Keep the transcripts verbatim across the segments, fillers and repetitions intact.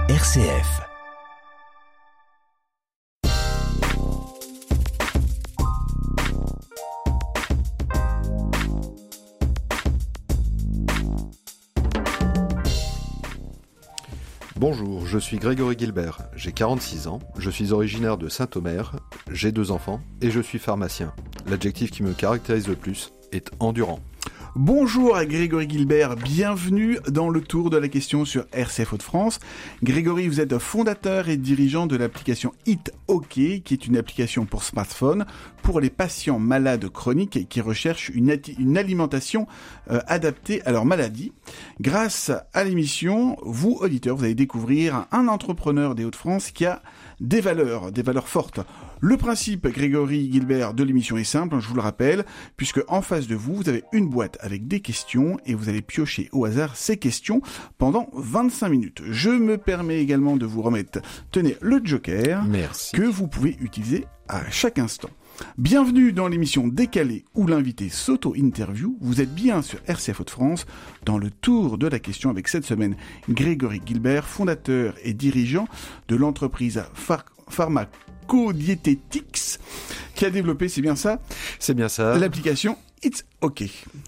R C F. Bonjour, je suis Grégory Gilbert, j'ai quarante-six ans, je suis originaire de Saint-Omer, j'ai deux enfants et je suis pharmacien. L'adjectif qui me caractérise le plus est endurant. Bonjour à Grégory Gilbert, bienvenue dans le tour de la question sur R C F Hauts-de-France. Grégory, vous êtes fondateur et dirigeant de l'application Eat OK, qui est une application pour smartphone pour les patients malades chroniques et qui recherchent une, ati- une alimentation euh, adaptée à leur maladie. Grâce à l'émission, vous, auditeurs, vous allez découvrir un entrepreneur des Hauts-de-France qui a des valeurs, des valeurs fortes. Le principe, Grégory Gilbert, de l'émission est simple, je vous le rappelle, puisque en face de vous, vous avez une boîte avec des questions et vous allez piocher au hasard ces questions pendant vingt-cinq minutes. Je me permets également de vous remettre, tenez, le joker. Merci. Que vous pouvez utiliser à chaque instant. Bienvenue dans l'émission Décalée où l'invité s'auto-interview. Vous êtes bien sur R C F Hauts-de-France dans le tour de la question avec cette semaine Grégory Gilbert, fondateur et dirigeant de l'entreprise Phar- Pharmacodiététics qui a développé, c'est bien ça, C'est bien ça. l'application It's OK.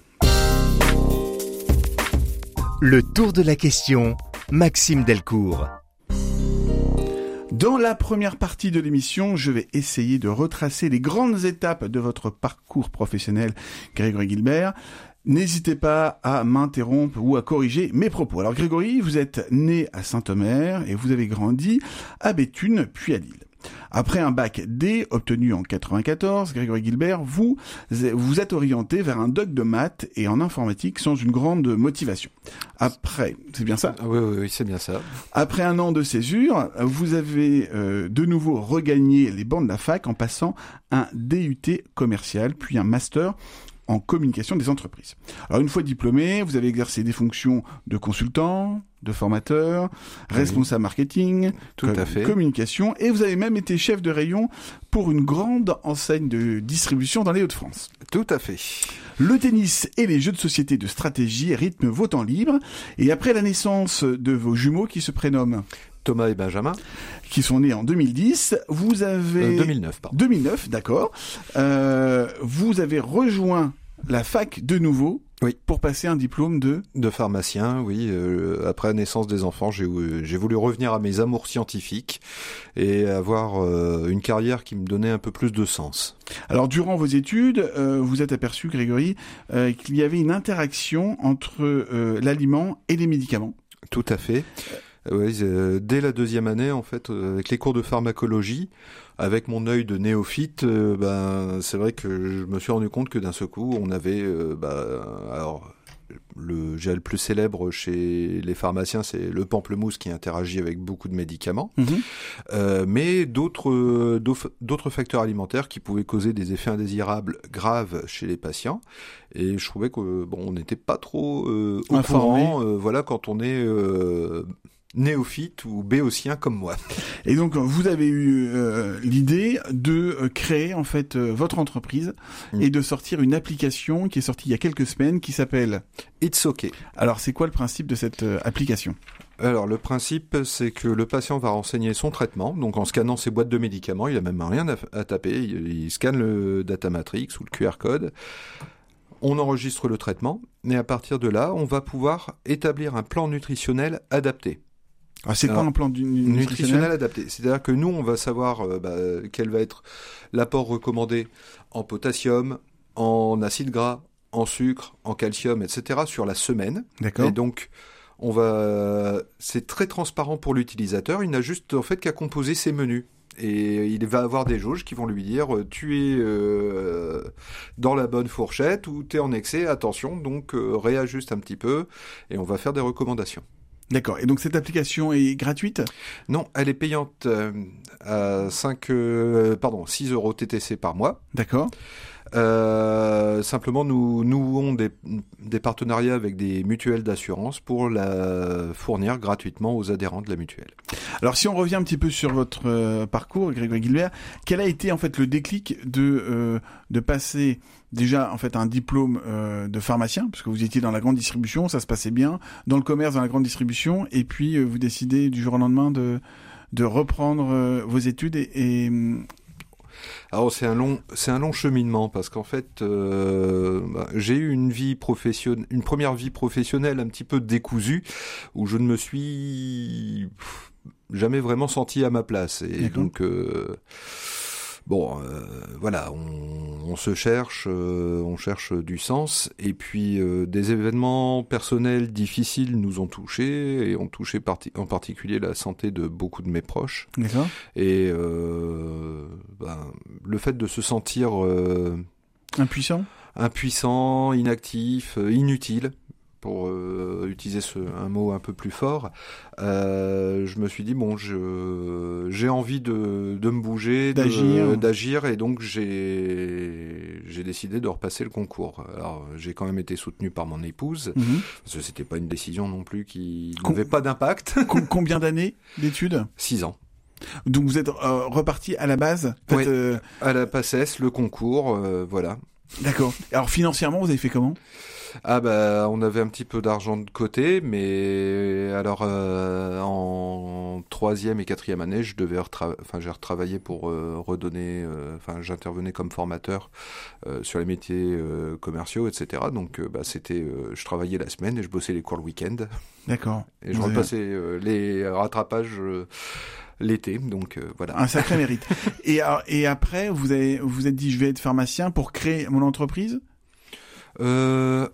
Le tour de la question, Maxime Delcourt. Dans la première partie de l'émission, je vais essayer de retracer les grandes étapes de votre parcours professionnel, Grégory Gilbert. N'hésitez pas à m'interrompre ou à corriger mes propos. Alors Grégory, vous êtes né à Saint-Omer et vous avez grandi à Béthune puis à Lille. Après un bac D obtenu en quatre-vingt-quatorze, Grégory Gilbert, vous vous êtes orienté vers un doc de maths et en informatique sans une grande motivation. Après, c'est bien ça ? Oui, oui, oui, c'est bien ça. Après un an de césure, vous avez euh, de nouveau regagné les bancs de la fac en passant un D U T commercial, puis un master en communication des entreprises. Alors une fois diplômé, vous avez exercé des fonctions de consultant, de formateur, Oui. responsable marketing, Tout com- à fait. communication, et vous avez même été chef de rayon pour une grande enseigne de distribution dans les Hauts-de-France. Tout à fait. Le tennis et les jeux de société de stratégie rythment vos temps libres, et après la naissance de vos jumeaux qui se prénomment, Thomas et Benjamin. qui sont nés en deux mille dix, vous avez... Euh, deux mille neuf, pardon. deux mille neuf, d'accord. Euh, vous avez rejoint la fac de nouveau Oui. pour passer un diplôme de... De pharmacien, oui. Euh, après la naissance des enfants, j'ai, j'ai voulu revenir à mes amours scientifiques et avoir euh, une carrière qui me donnait un peu plus de sens. Alors, durant vos études, euh, vous êtes aperçu, Grégory, euh, qu'il y avait une interaction entre euh, l'aliment et les médicaments. Tout à fait. Oui, euh, dès la deuxième année, en fait, euh, avec les cours de pharmacologie, avec mon œil de néophyte, euh, ben c'est vrai que je me suis rendu compte que d'un seul coup, on avait, euh, bah, alors le gel le plus célèbre chez les pharmaciens, c'est le pamplemousse qui interagit avec beaucoup de médicaments, Mmh. euh, mais d'autres euh, d'autres d'autres facteurs alimentaires qui pouvaient causer des effets indésirables graves chez les patients. Et je trouvais que bon, on n'était pas trop euh, au Informé. courant, euh, voilà, quand on est euh, néophyte ou béotien comme moi. Et donc, vous avez eu euh, l'idée de euh, créer, en fait, euh, votre entreprise Mmh. et de sortir une application qui est sortie il y a quelques semaines qui s'appelle... It's OK. Alors, c'est quoi le principe de cette euh, application ? Alors le principe, c'est que le patient va renseigner son traitement, donc en scannant ses boîtes de médicaments, il a même rien à, à taper, il, il scanne le data matrix ou le Q R code, on enregistre le traitement, et à partir de là, on va pouvoir établir un plan nutritionnel adapté. Ah, c'est quoi Alors, un plan du Nutritionnel nutritionnel ? adapté, c'est-à-dire que nous, on va savoir euh, bah, quel va être l'apport recommandé en potassium, en acide gras, en sucre, en calcium, et cetera sur la semaine. D'accord. Et donc, on va, c'est très transparent pour l'utilisateur. Il n'a juste en fait qu'à composer ses menus. Et il va avoir des jauges qui vont lui dire euh, tu es euh, dans la bonne fourchette ou tu es en excès, attention, donc euh, réajuste un petit peu et on va faire des recommandations. D'accord. Et donc, cette application est gratuite ? Non, elle est payante euh, à cinq, euh, pardon, six euros T T C par mois. D'accord. Euh, simplement, nous nouons des, des partenariats avec des mutuelles d'assurance pour la fournir gratuitement aux adhérents de la mutuelle. Alors, si on revient un petit peu sur votre euh, parcours, Grégory Gilbert, quel a été en fait le déclic de euh, de passer déjà en fait un diplôme euh, de pharmacien, parce que vous étiez dans la grande distribution, ça se passait bien, dans le commerce, dans la grande distribution, et puis euh, vous décidez du jour au lendemain de de reprendre euh, vos études et, et Alors c'est un long, c'est un long cheminement parce qu'en fait, euh, bah, j'ai eu une vie professionnelle, une première vie professionnelle un petit peu décousue où je ne me suis jamais vraiment senti à ma place et D'accord. donc euh, bon, euh, voilà, on, on se cherche, euh, on cherche du sens et puis euh, des événements personnels difficiles nous ont touchés et ont touché parti- en particulier la santé de beaucoup de mes proches. D'accord. Et euh, ben, le fait de se sentir euh, Impuissant. impuissant, inactif, euh, inutile, pour euh, utiliser ce, un mot un peu plus fort, euh, je me suis dit bon, je, j'ai envie de, de me bouger, de- D'agir. d'agir, et donc j'ai, j'ai décidé de repasser le concours. Alors j'ai quand même été soutenu par mon épouse, Mhm. parce que c'était pas une décision non plus qui Com- n'avait pas d'impact. Com- combien d'années d'études? Six ans. Donc vous êtes euh, reparti à la base. En fait, Oui. euh, À la PACES, le concours, euh, voilà. D'accord. Alors financièrement, vous avez fait comment? Ah bah on avait un petit peu d'argent de côté, mais alors euh, en troisième et quatrième année, je devais retra- enfin j'ai retravaillé pour euh, redonner, euh, enfin j'intervenais comme formateur euh, sur les métiers euh, commerciaux, et cetera. Donc euh, bah c'était, euh, je travaillais la semaine et je bossais les cours le week-end D'accord. et je Vous avez repassais euh, les rattrapages euh, l'été. Donc euh, voilà. un sacré mérite. Et, alors- et après, vous avez vous vous êtes dit, je vais être pharmacien pour créer mon entreprise? Euh,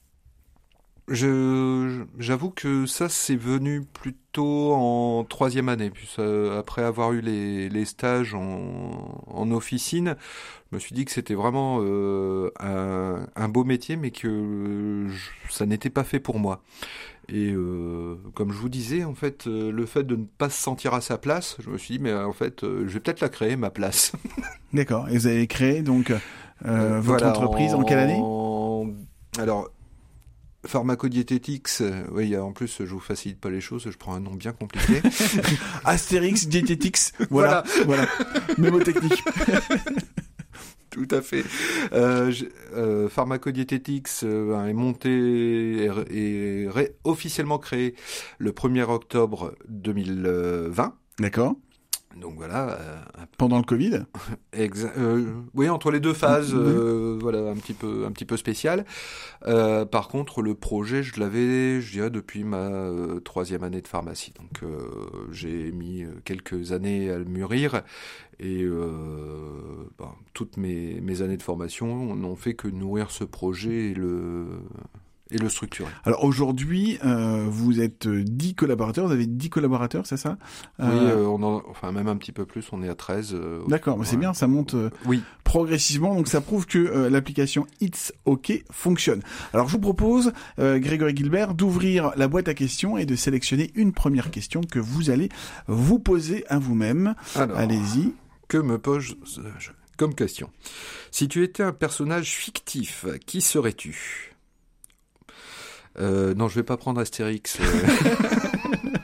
je, j'avoue que ça, c'est venu plutôt en troisième année. Puis ça, après avoir eu les, les stages en, en officine, je me suis dit que c'était vraiment euh, un, un beau métier, mais que je- ça n'était pas fait pour moi. Et euh, comme je vous disais, en fait, euh, le fait de ne pas se sentir à sa place, je me suis dit, mais euh, en fait, euh, je vais peut-être la créer, ma place. D'accord. Et vous avez créé donc euh, Euh, votre voilà, entreprise en quelle année? en- Alors, Pharmacodiététiques, euh, oui, il y a- en plus, je vous facilite pas les choses, je prends un nom bien compliqué. Astérix Diététiques. Voilà. Voilà. Mnémotechnique. Tout à fait. Euh, j'ai- euh, Pharmacodiététiques euh, est monté et, et ré- officiellement créé le premier octobre deux mille vingt. D'accord. Donc voilà, euh, un Pendant le Covid. Exa- euh, oui, entre les deux phases, Oui. euh, voilà, un petit peu, un petit peu spécial. Euh, par contre, le projet, je l'avais, je dirais, depuis ma euh, troisième année de pharmacie. Donc, euh, j'ai mis euh, quelques années à le mûrir, et euh, ben, toutes mes, mes années de formation n'ont fait que nourrir ce projet et le et le structurer. Alors aujourd'hui, euh, vous êtes dix collaborateurs. Vous avez dix collaborateurs, c'est ça? Oui, Euh, euh, on en, enfin même un petit peu plus. On est à treize. Euh, D'accord, mais c'est ouais. bien, ça monte euh, Oui. progressivement, donc ça prouve que euh, l'application It's OK fonctionne. Alors je vous propose, euh, Grégory Gilbert, d'ouvrir la boîte à questions et de sélectionner une première question que vous allez vous poser à vous-même. Alors. Allez-y. Que me pose-je comme question? Si tu étais un personnage fictif, qui serais-tu? euh, Non, je vais pas prendre Astérix. Euh...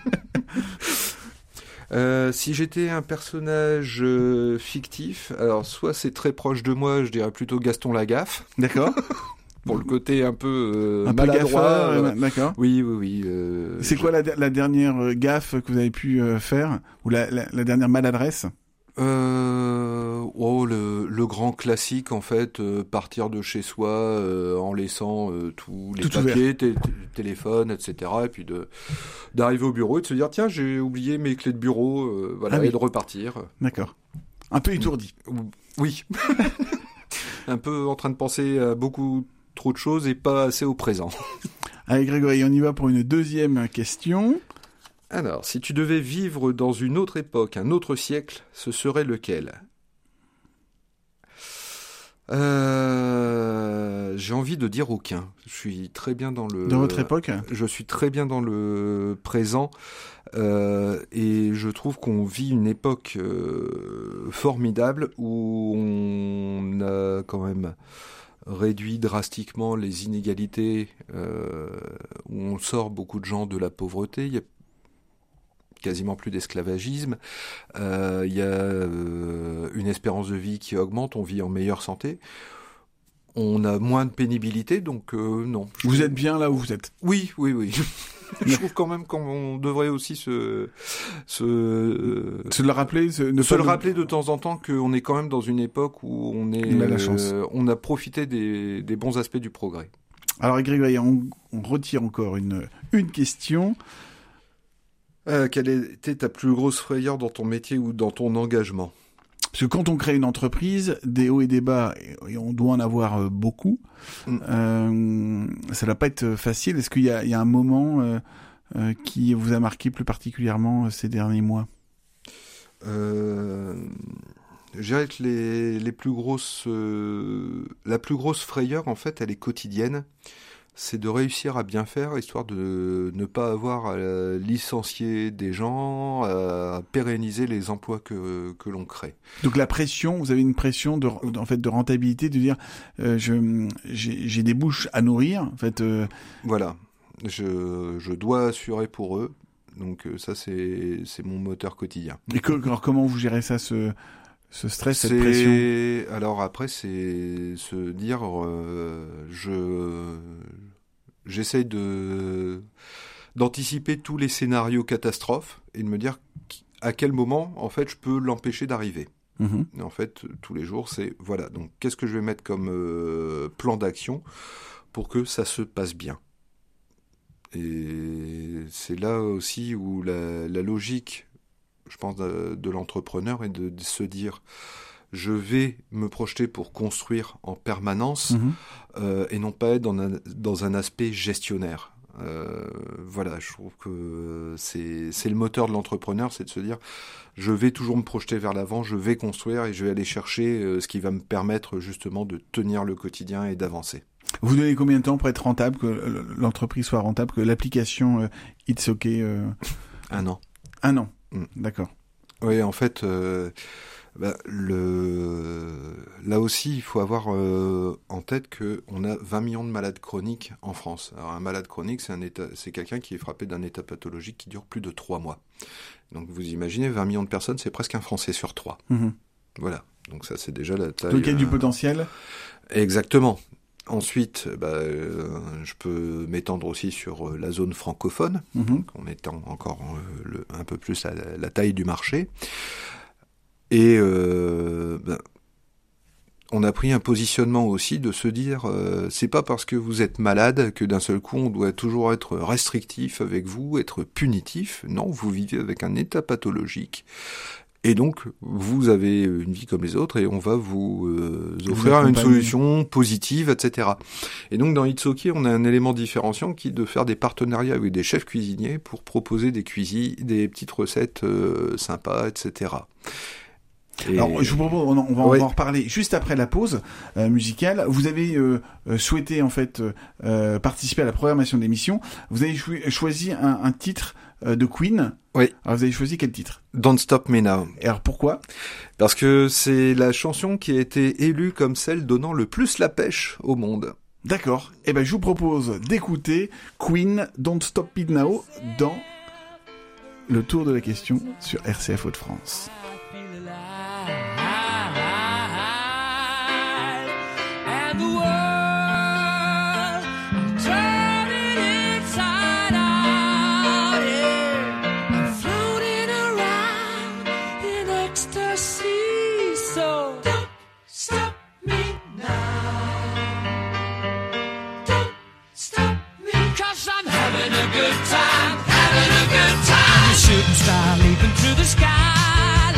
euh, si j'étais un personnage euh, fictif, alors soit c'est très proche de moi, je dirais plutôt Gaston Lagaffe, D'accord. pour le côté un peu euh, Un peu maladroit. gaffeur, euh, euh, d'accord. Oui, oui, oui. euh, C'est je- quoi la, la dernière euh, gaffe que vous avez pu euh, faire? Ou la, la, la dernière maladresse? Euh, oh, le, le grand classique, en fait, euh, partir de chez soi euh, en laissant euh, tous les Tout papiers, té- té- téléphone, et cetera. Et puis de d'arriver au bureau et de se dire, tiens, j'ai oublié mes clés de bureau, euh, voilà, Ah oui. et de repartir. D'accord. Un peu étourdi. Oui. Un peu en train de penser à beaucoup trop de choses et pas assez au présent. Allez Grégory, on y va pour une deuxième question. Alors, si tu devais vivre dans une autre époque, un autre siècle, ce serait lequel? Euh, j'ai envie de dire aucun. Je suis très bien dans le... Dans votre époque ? Je suis très bien dans le présent. Euh, et je trouve qu'on vit une époque euh, formidable où on a quand même réduit drastiquement les inégalités, euh, où on sort beaucoup de gens de la pauvreté. Il y a quasiment plus d'esclavagisme. Euh, il y a euh, une espérance de vie qui augmente. On vit en meilleure santé. On a moins de pénibilité, donc euh, non. Vous trouve... êtes bien là où vous êtes ? Oui, oui, oui. Je trouve quand même qu'on devrait aussi se se, euh, se le rappeler, se, ne se le nous... rappeler de temps en temps qu'on est quand même dans une époque où on est, on a la chance. Euh, on a profité des, des bons aspects du progrès. Alors Grégory, on, on retire encore une une question. Euh, quelle était ta plus grosse frayeur dans ton métier ou dans ton engagement ? Parce que quand on crée une entreprise, des hauts et des bas, et on doit en avoir beaucoup, mm. euh, ça ne va pas être facile. Est-ce qu'il y a, il y a un moment euh, euh, qui vous a marqué plus particulièrement ces derniers mois ? euh, Je dirais que les, les plus grosses, euh, la plus grosse frayeur, en fait, elle est quotidienne. C'est de réussir à bien faire, histoire de ne pas avoir à licencier des gens, à pérenniser les emplois que, que l'on crée. Donc la pression, vous avez une pression de, en fait, de rentabilité, de dire euh, je, j'ai, j'ai des bouches à nourrir. En fait, euh... Voilà, je, je dois assurer pour eux, donc ça c'est, c'est mon moteur quotidien. Et que, alors comment vous gérez ça, ce... Ce stress, c'est... cette pression. Alors après, c'est se dire, euh, je, j'essaye de d'anticiper tous les scénarios catastrophes et de me dire à quel moment, en fait, je peux l'empêcher d'arriver. Mmh. Et en fait, tous les jours, c'est voilà. Donc, qu'est-ce que je vais mettre comme euh, plan d'action pour que ça se passe bien. Et c'est là aussi où la, la logique, je pense, de, de l'entrepreneur est de, de se dire je vais me projeter pour construire en permanence mmh. euh, et non pas être dans un, dans un aspect gestionnaire. Euh, voilà, je trouve que c'est, c'est le moteur de l'entrepreneur, c'est de se dire je vais toujours me projeter vers l'avant, je vais construire et je vais aller chercher euh, ce qui va me permettre justement de tenir le quotidien et d'avancer. Vous donnez combien de temps pour être rentable, que l'entreprise soit rentable, que l'application euh, It's OK euh... Un an. Un an. Mmh. D'accord. Oui, en fait, euh, bah, le... là aussi, il faut avoir euh, en tête qu'on a vingt millions de malades chroniques en France. Alors, un malade chronique, c'est, un état... c'est quelqu'un qui est frappé d'un état pathologique qui dure plus de trois mois. Donc, vous imaginez, vingt millions de personnes, c'est presque un Français sur trois. Mmh. Voilà. Donc, ça, c'est déjà la taille... Donc, il y a du euh... potentiel. Exactement. Ensuite, bah, euh, je peux m'étendre aussi sur euh, la zone francophone, mmh. donc en étant encore euh, le, un peu plus à la, la taille du marché. Et euh, bah, on a pris un positionnement aussi de se dire, euh, c'est pas parce que vous êtes malade que d'un seul coup on doit toujours être restrictif avec vous, être punitif. Non, vous vivez avec un état pathologique. Et donc, vous avez une vie comme les autres et on va vous, euh, vous offrir une solution positive, et cetera. Et donc, dans It's OK, on a un élément différenciant qui est de faire des partenariats avec des chefs cuisiniers pour proposer des cuisines, des petites recettes euh, sympas, et cetera. Et... Alors, je vous propose, on, on va ouais. en reparler juste après la pause euh, musicale. Vous avez euh, souhaité, en fait, euh, participer à la programmation de l'émission. Vous avez cho- choisi un, un titre euh, de Queen. Oui. Alors, vous avez choisi quel titre ? Don't Stop Me Now. Et alors, pourquoi ? Parce que c'est la chanson qui a été élue comme celle donnant le plus la pêche au monde. D'accord. Eh ben, je vous propose d'écouter Queen, Don't Stop Me Now, dans le tour de la question sur R C F Hauts-de-France. Shooting star leaping through the sky.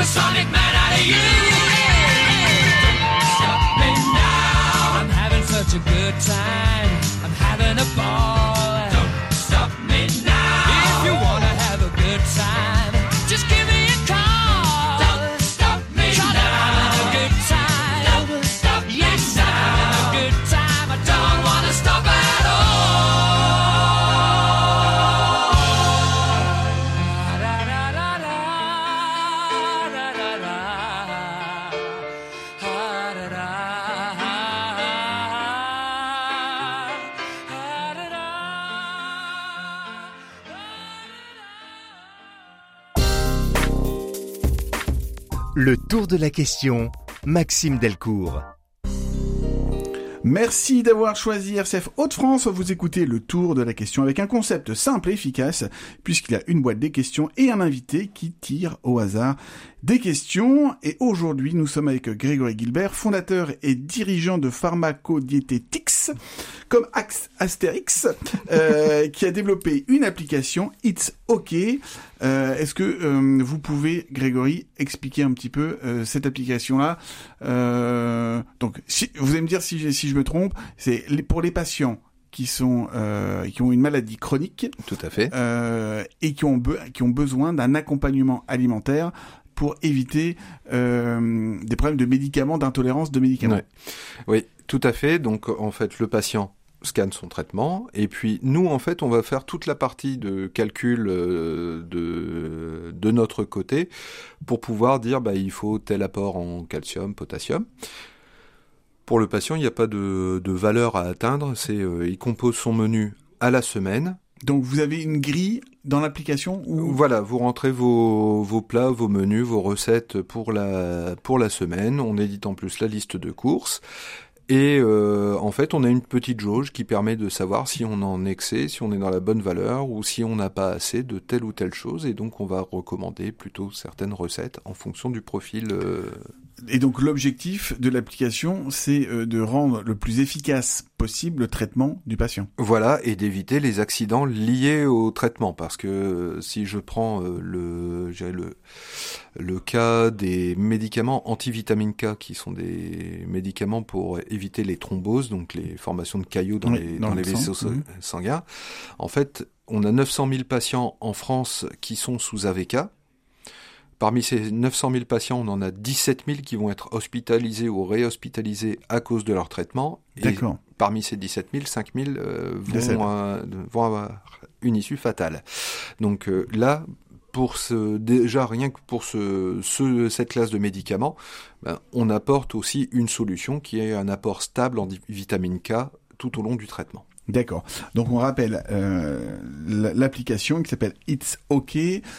supersonic man out of you. Don't stop me now. I'm having such a good time. I'm having a ball. Don't stop me now. If you wanna have a good time, just give me a call. Don't stop me Try now. I'm having a good time. Don't stop me yes, now. I'm having a good time. I don't wanna stop at all. Da, da, da, da, da, da, da. Ah, da, da. Ah, da, da. Le tour de la question, Maxime Delcourt. Merci d'avoir choisi R C F Hauts-de-France. Vous écoutez le tour de la question avec un concept simple et efficace, puisqu'il y a une boîte des questions et un invité qui tire au hasard des questions. Et aujourd'hui, nous sommes avec Grégory Gilbert, fondateur et dirigeant de Pharmacodiététics, comme Ax- Astérix, euh, qui a développé une application It's OK. Euh, est-ce que euh, vous pouvez, Grégory, expliquer un petit peu euh, cette application-là euh, Donc, si, vous allez me dire si, si je me trompe, c'est les, pour les patients qui sont euh, qui ont une maladie chronique, Tout à fait. euh, et qui ont be- qui ont besoin d'un accompagnement alimentaire pour éviter euh, des problèmes de médicaments, d'intolérance de médicaments. Ouais. Oui, tout à fait. Donc, en fait, le patient scanne son traitement, et puis nous, en fait, on va faire toute la partie de calcul euh, de, de notre côté pour pouvoir dire, bah, il faut tel apport en calcium, potassium. Pour le patient, il n'y a pas de, de valeur à atteindre, c'est, euh, il compose son menu à la semaine. Donc, vous avez une grille dans l'application où... Voilà, vous rentrez vos, vos plats, vos menus, vos recettes pour la, pour la semaine. On édite en plus la liste de courses. Et euh, en fait, on a une petite jauge qui permet de savoir si on est en excès, si on est dans la bonne valeur ou si on n'a pas assez de telle ou telle chose. Et donc, on va recommander plutôt certaines recettes en fonction du profil. Euh... Et donc, l'objectif de l'application, c'est euh, de rendre le plus efficace possible le traitement du patient. Voilà, et d'éviter les accidents liés au traitement. Parce que euh, si je prends euh, le, je dirais le, le cas des médicaments antivitamine K, qui sont des médicaments pour éviter les thromboses, donc les formations de caillots dans Oui, les, dans dans le les sang. vaisseaux Mmh. sanguins, en fait, on a neuf cent mille patients en France qui sont sous A V K. Parmi ces neuf cent mille patients, on en a dix-sept mille qui vont être hospitalisés ou réhospitalisés à cause de leur traitement. Et D'accord. parmi ces dix-sept mille, cinq mille euh, Décèdent. vont, euh, vont avoir une issue fatale. Donc euh, là, pour ce, déjà rien que pour ce, ce, cette classe de médicaments, ben, on apporte aussi une solution qui est un apport stable en di- vitamine K tout au long du traitement. D'accord. Donc, on rappelle euh, l'application qui s'appelle It's OK.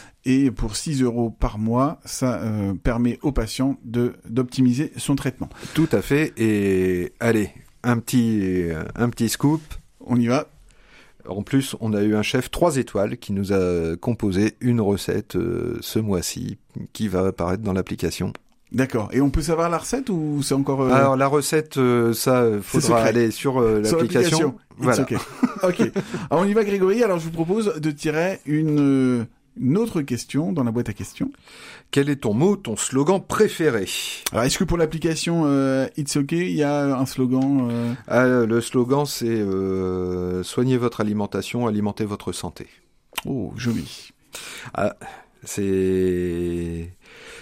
Et pour six euros par mois, ça euh, permet aux patients de d'optimiser son traitement. Tout à fait. Et allez, un petit, un petit scoop. On y va. En plus, on a eu un chef trois étoiles qui nous a composé une recette euh, ce mois-ci qui va apparaître dans l'application. D'accord. Et on peut savoir la recette ou c'est encore... Euh... Alors la recette, euh, ça, faudra secret. aller sur euh, Sur l'application. Voilà. It's OK. OK. Alors on y va, Grégory. Alors je vous propose de tirer une, une autre question dans la boîte à questions. Quel est ton mot, ton slogan préféré ? Alors est-ce que pour l'application euh, It's OK, il y a un slogan euh... Ah, le slogan, c'est euh, soignez votre alimentation, alimentez votre santé. Oh, joli. Ah, c'est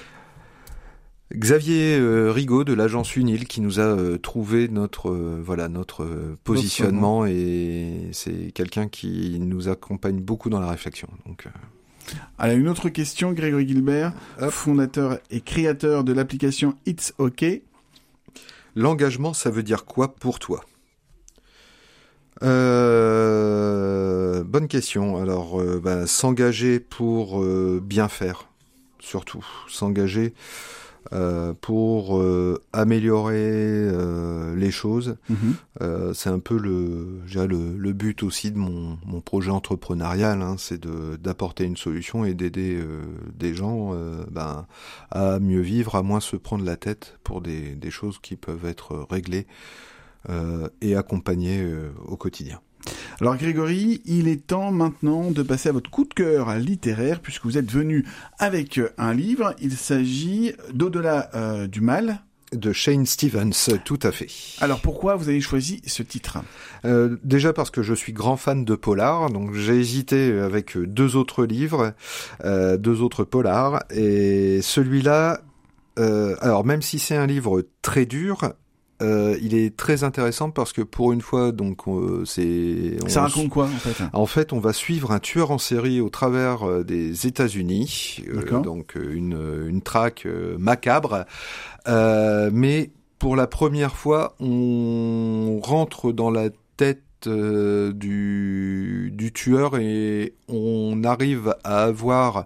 Xavier euh, Rigaud de l'agence Unil qui nous a euh, trouvé notre euh, voilà notre euh, positionnement, et c'est quelqu'un qui nous accompagne beaucoup dans la réflexion. Donc euh... Alors une autre question, Grégory Gilbert, Hop. fondateur et créateur de l'application It's OK. L'engagement, ça veut dire quoi pour toi ? euh... Bonne question. Alors, euh, bah, s'engager pour euh, bien faire, surtout s'engager euh, pour euh, améliorer euh, les choses. Mm-hmm. Euh, c'est un peu le, je dirais le, le but aussi de mon, mon projet entrepreneurial, hein, c'est de, d'apporter une solution et d'aider euh, des gens euh, ben, à mieux vivre, à moins se prendre la tête pour des, des choses qui peuvent être réglées euh, et accompagnées euh, au quotidien. Alors Grégory, il est temps maintenant de passer à votre coup de cœur littéraire, puisque vous êtes venu avec un livre. Il s'agit d'Au-delà euh, du mal. De Shane Stevens, tout à fait. Alors pourquoi vous avez choisi ce titre ? euh, Déjà parce que je suis grand fan de polar, donc j'ai hésité avec deux autres livres, euh, deux autres polars, et celui-là, euh, alors même si c'est un livre très dur, Euh, il est très intéressant parce que pour une fois, donc euh, c'est. Ça on, raconte quoi en fait ? En fait, on va suivre un tueur en série au travers euh, des États-Unis, euh, donc une une traque euh, macabre, euh, mais pour la première fois, on rentre dans la tête euh, du du tueur et on arrive à avoir.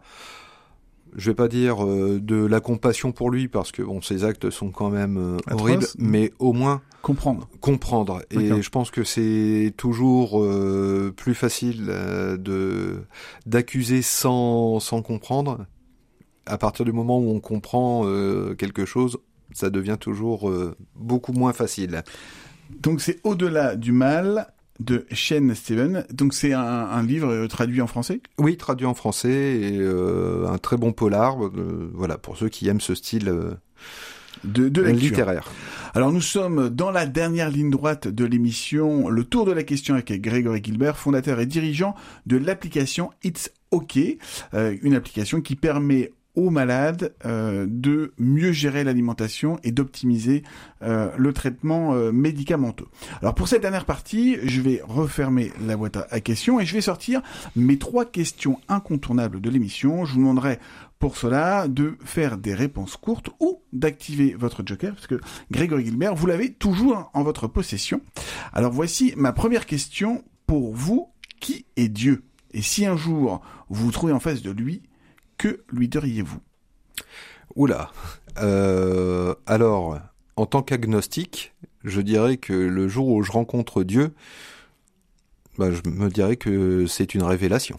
Je vais pas dire euh, de la compassion pour lui parce que bon, ses actes sont quand même euh, horribles, mais au moins comprendre. Comprendre. D'accord. Et je pense que c'est toujours euh, plus facile euh, de d'accuser sans sans comprendre. À partir du moment où on comprend euh, quelque chose, ça devient toujours euh, beaucoup moins facile. Donc c'est Au-delà du mal de Shane Stevens. Donc c'est un, un livre traduit en français ? Oui, traduit en français et euh, un très bon polar. Euh, voilà, pour ceux qui aiment ce style euh, de, de lecture. littéraire. Alors nous sommes dans la dernière ligne droite de l'émission Le Tour de la question avec Grégory Gilbert, fondateur et dirigeant de l'application It's OK, euh, une application qui permet aux malades euh, de mieux gérer l'alimentation et d'optimiser euh, le traitement euh, médicamenteux. Alors pour cette dernière partie, je vais refermer la boîte à, à questions et je vais sortir mes trois questions incontournables de l'émission. Je vous demanderai pour cela de faire des réponses courtes ou d'activer votre joker, parce que Grégory Gilbert, vous l'avez toujours en votre possession. Alors voici ma première question pour vous. Qui est Dieu ? Et si un jour vous vous trouvez en face de lui, que lui diriez-vous ? Oula. Euh, alors, en tant qu'agnostique, je dirais que le jour où je rencontre Dieu, bah, je me dirais que c'est une révélation.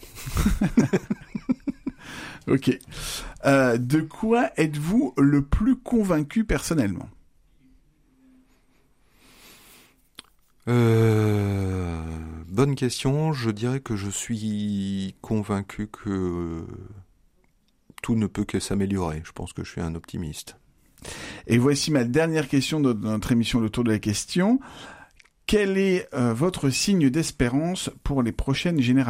Ok. Euh, de quoi êtes-vous le plus convaincu personnellement ? euh, Bonne question. Je dirais que je suis convaincu que tout ne peut que s'améliorer. Je pense que je suis un optimiste. Et voici ma dernière question de notre émission Le Tour de la question. Quel est euh, votre signe d'espérance pour les prochaines générations ?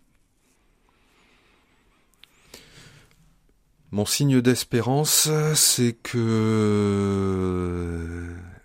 Mon signe d'espérance, c'est que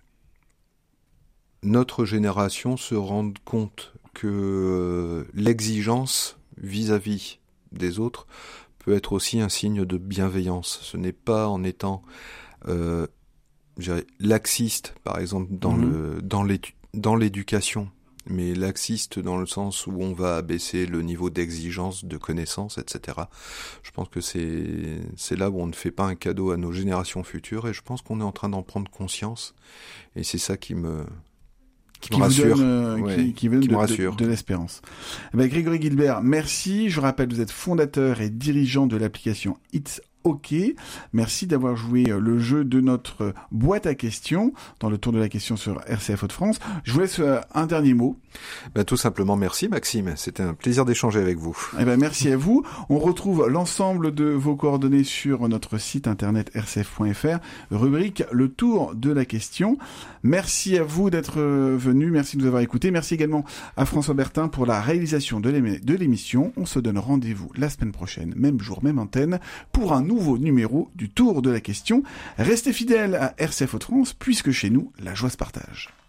notre génération se rende compte que l'exigence vis-à-vis des autres peut être aussi un signe de bienveillance. Ce n'est pas en étant euh, je dirais, laxiste, par exemple, dans, mmh. le, dans, l'édu- dans l'éducation, mais laxiste dans le sens où on va abaisser le niveau d'exigence, de connaissance, et cetera. Je pense que c'est, c'est là où on ne fait pas un cadeau à nos générations futures, et je pense qu'on est en train d'en prendre conscience, et c'est ça qui me... Qui, qui me rassure, donne, euh, ouais, qui, qui, qui de, me rassure. De, de l'espérance. Eh ben, Grégory Gilbert, merci. Je rappelle, vous êtes fondateur et dirigeant de l'application It's OK. Merci d'avoir joué le jeu de notre boîte à questions dans le tour de la question sur R C F Hauts-de-France. Je vous laisse un dernier mot. Ben, tout simplement, merci Maxime. C'était un plaisir d'échanger avec vous. Eh ben, merci à vous. On retrouve l'ensemble de vos coordonnées sur notre site internet r c f point f r, rubrique Le Tour de la question. Merci à vous d'être venus. Merci de nous avoir écoutés. Merci également à François Bertin pour la réalisation de, l'ém- de l'émission. On se donne rendez-vous la semaine prochaine, même jour, même antenne, pour un nouveau numéro du Tour de la question. Restez fidèles à R C F Hauts-de-France, puisque chez nous, la joie se partage.